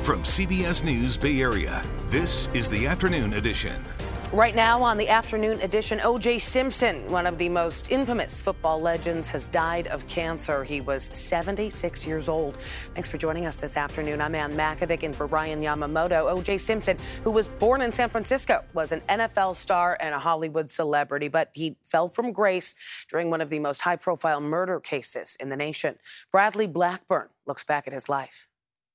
From CBS News Bay Area, this is the Afternoon Edition. Right now on the Afternoon Edition, O.J. Simpson, one of the most infamous football legends, has died of cancer. He was 76 years old. Thanks for joining us this afternoon. I'm Ann Makovic in for Ryan Yamamoto. O.J. Simpson, who was born in San Francisco, was an NFL star and a Hollywood celebrity, but he fell from grace during one of the most high-profile murder cases in the nation. Bradley Blackburn looks back at his life.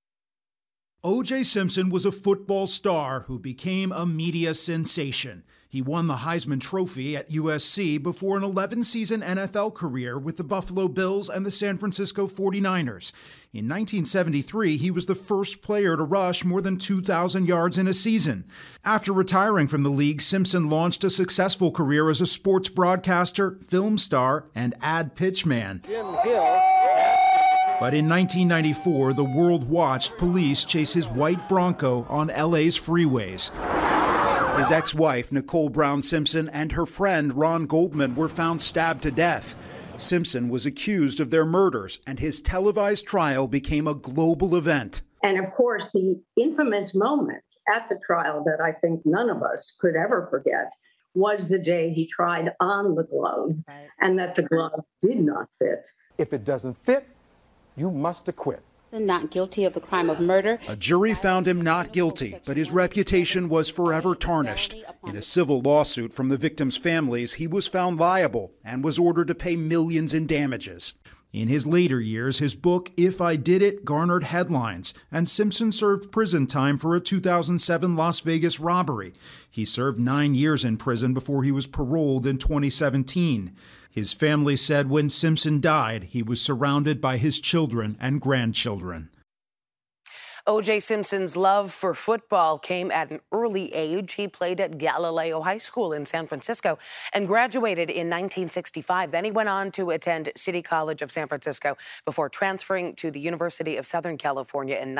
O.J. Simpson was a football star who became a media sensation. He won the Heisman Trophy at USC before an 11-season NFL career with the Buffalo Bills and the San Francisco 49ers. In 1973, he was the first player to rush more than 2,000 yards in a season. After retiring from the league, Simpson launched a successful career as a sports broadcaster, film star, and ad pitchman. Jim Hill. But in 1994, the world watched police chase his white Bronco on LA's freeways. His ex-wife, Nicole Brown Simpson, and her friend, Ron Goldman, were found stabbed to death. Simpson was accused of their murders, and his televised trial became a global event. And of course, the infamous moment at the trial that I think none of us could ever forget was the day he tried on the glove, and that the glove did not fit. If it doesn't fit, you must acquit. Not guilty of the crime of murder. A jury found him not guilty, but his reputation was forever tarnished. In a civil lawsuit from the victims' families, he was found liable and was ordered to pay millions in damages. In his later years, his book, If I Did It, garnered headlines, and Simpson served prison time for a 2007 Las Vegas robbery. He served 9 years in prison before he was paroled in 2017. His family said when Simpson died, he was surrounded by his children and grandchildren. O.J. Simpson's love for football came at an early age. He played at Galileo High School in San Francisco and graduated in 1965. Then he went on to attend City College of San Francisco before transferring to the University of Southern California in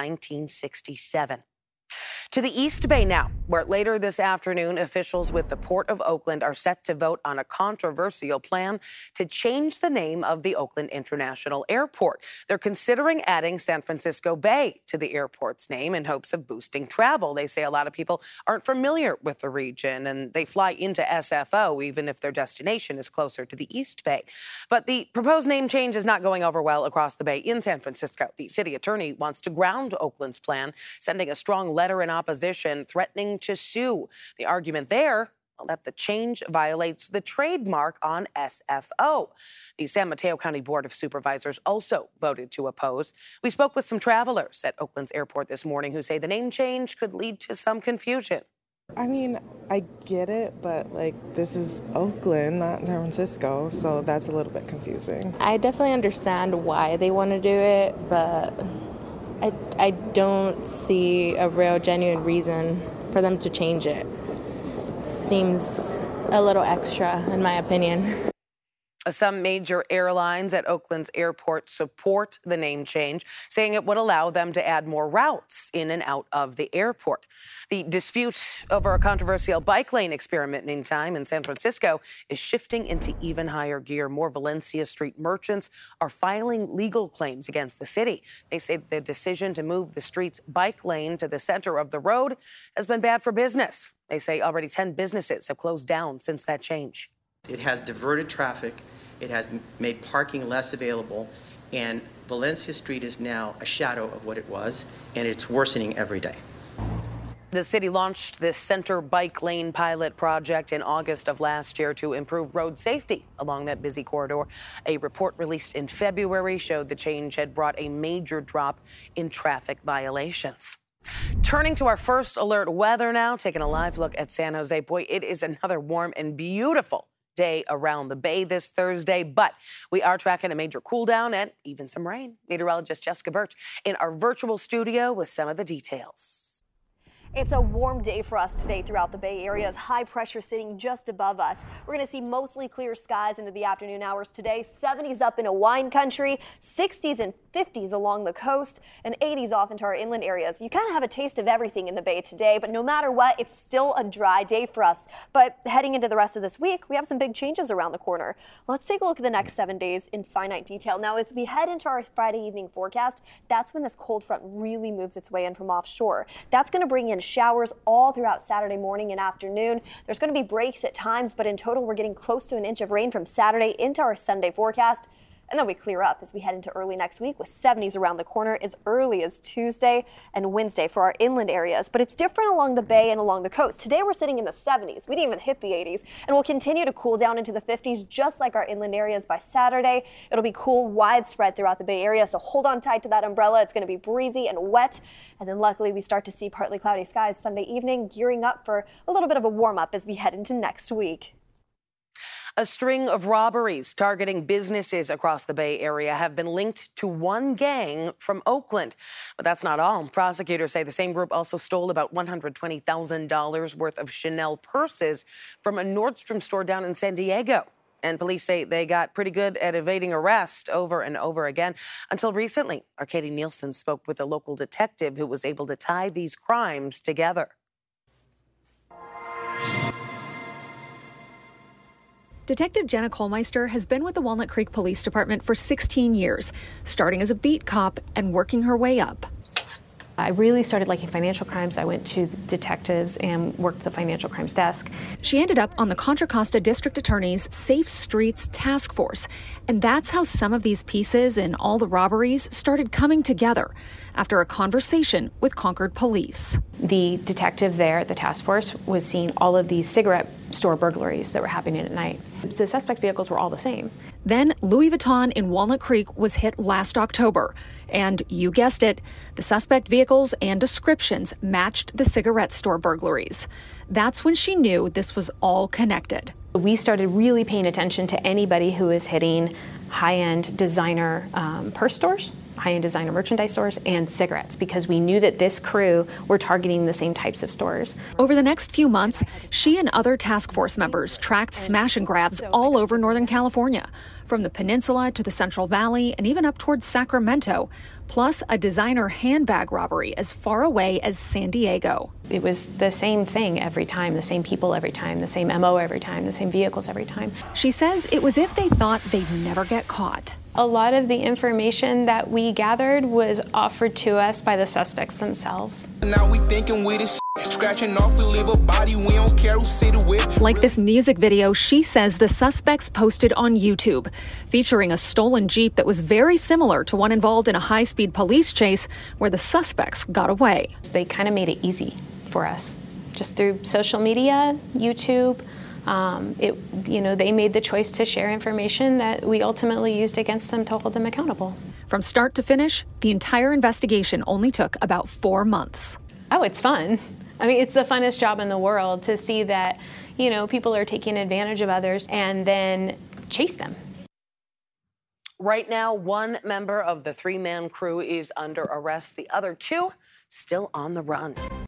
1967. To the East Bay now, where later this afternoon, officials with the Port of Oakland are set to vote on a controversial plan to change the name of the Oakland International Airport. They're considering adding San Francisco Bay to the airport's name in hopes of boosting travel. They say a lot of people aren't familiar with the region and they fly into SFO even if their destination is closer to the East Bay. But the proposed name change is not going over well across the Bay in San Francisco. The city attorney wants to ground Oakland's plan, sending a strong letter in opposition, threatening to sue. The argument there, that the change violates the trademark on SFO. The San Mateo County Board of Supervisors also voted to oppose. We spoke with some travelers at Oakland's airport this morning who say the name change could lead to some confusion. I mean, I get it, but this is Oakland, not San Francisco, so that's a little bit confusing. I definitely understand why they want to do it, but I don't see a real genuine reason for them to change it. It seems a little extra, in my opinion. Some major airlines at Oakland's airport support the name change, saying it would allow them to add more routes in and out of the airport. The dispute over a controversial bike lane experiment, meantime, in San Francisco is shifting into even higher gear. More Valencia Street merchants are filing legal claims against the city. They say the decision to move the street's bike lane to the center of the road has been bad for business. They say already 10 businesses have closed down since that change. It has diverted traffic, it has made parking less available, and Valencia Street is now a shadow of what it was, and it's worsening every day. The city launched this center bike lane pilot project in August of last year to improve road safety along that busy corridor. A report released in February showed the change had brought a major drop in traffic violations. Turning to our first alert weather now, taking a live look at San Jose. Boy, it is another warm and beautiful day around the Bay this Thursday, but we are tracking a major cool down and even some rain. Meteorologist Jessica Birch in our virtual studio with some of the details. It's a warm day for us today throughout the Bay Area as high pressure sitting just above us. We're going to see mostly clear skies into the afternoon hours today. 70s up into wine country, 60s and 50s along the coast, and 80s off into our inland areas. You kind of have a taste of everything in the Bay today, but no matter what, it's still a dry day for us. But heading into the rest of this week, we have some big changes around the corner. Let's take a look at the next 7 days in finite detail. Now, as we head into our Friday evening forecast, that's when this cold front really moves its way in from offshore. That's going to bring in showers all throughout Saturday morning and afternoon. There's going to be breaks at times, but in total, we're getting close to an inch of rain from Saturday into our Sunday forecast. And then we clear up as we head into early next week with 70s around the corner as early as Tuesday and Wednesday for our inland areas. But it's different along the Bay and along the coast. Today we're sitting in the 70s. We didn't even hit the 80s, and we'll continue to cool down into the 50s just like our inland areas by Saturday. It'll be cool widespread throughout the Bay Area, so hold on tight to that umbrella. It's going to be breezy and wet. And then luckily we start to see partly cloudy skies Sunday evening, gearing up for a little bit of a warm up as we head into next week. A string of robberies targeting businesses across the Bay Area have been linked to one gang from Oakland. But that's not all. Prosecutors say the same group also stole about $120,000 worth of Chanel purses from a Nordstrom store down in San Diego. And police say they got pretty good at evading arrest over and over again. Until recently, our Katie Nielsen spoke with a local detective who was able to tie these crimes together. Detective Jenna Kohlmeister has been with the Walnut Creek Police Department for 16 years, starting as a beat cop and working her way up. I really started liking financial crimes. I went to detectives and worked the financial crimes desk. She ended up on the Contra Costa District Attorney's Safe Streets Task Force. And that's how some of these pieces in all the robberies started coming together after a conversation with Concord Police. The detective there at the task force was seeing all of these cigarette store burglaries that were happening at night. The suspect vehicles were all the same. Then Louis Vuitton in Walnut Creek was hit last October. And you guessed it, the suspect vehicles and descriptions matched the cigarette store burglaries. That's when she knew this was all connected. We started really paying attention to anybody who is hitting high-end designer purse stores, high-end designer merchandise stores, and cigarettes, because we knew that this crew were targeting the same types of stores. Over the next few months, she and other task force members tracked smash and grabs all over Northern California, from the peninsula to the Central Valley and even up towards Sacramento, plus a designer handbag robbery as far away as San Diego. It was the same thing every time, the same people every time, the same MO every time, the same vehicles every time. She says it was if they thought they'd never get caught. A lot of the information that we gathered was offered to us by the suspects themselves. Now we thinking we this scratching off, we leave a body, we don't care who see the whip. Like this music video she says the suspects posted on YouTube, featuring a stolen Jeep that was very similar to one involved in a high-speed police chase where the suspects got away. They kind of made it easy for us, just through social media, YouTube. They made the choice to share information that we ultimately used against them to hold them accountable. From start to finish, the entire investigation only took about 4 months. Oh, it's fun. I mean, it's the funnest job in the world to see that, people are taking advantage of others and then chase them. Right now, one member of the three-man crew is under arrest. The other two still on the run.